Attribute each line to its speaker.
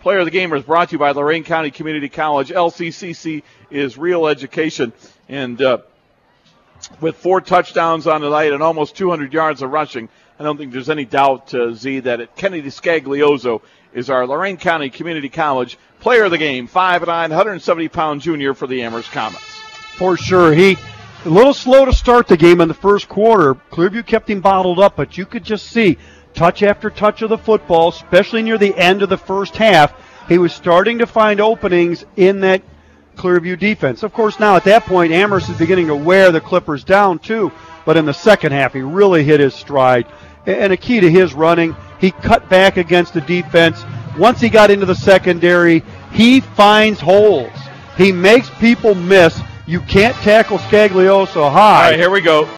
Speaker 1: Player of the Game is brought to you by Lorain County Community College. LCCC is real education. And with 4 touchdowns on the night and almost 200 yards of rushing, I don't think there's any doubt, Z, that Kennedy Scaglioso is our Lorain County Community College Player of the Game, 5'9", 170-pound junior for the Amherst Comets.
Speaker 2: For sure. He a little slow to start the game in the first quarter. Clearview kept him bottled up, but you could just see touch after touch of the football, especially near the end of the first half. He was starting to find openings in that Clearview defense. Of course, now at that point, Amherst is beginning to wear the Clippers down too, but in the second half, he really hit his stride. And a key to his running, he cut back against the defense. Once he got into the secondary, he finds holes. He makes people miss. You can't tackle Scaglioso high.
Speaker 1: All right, here we go.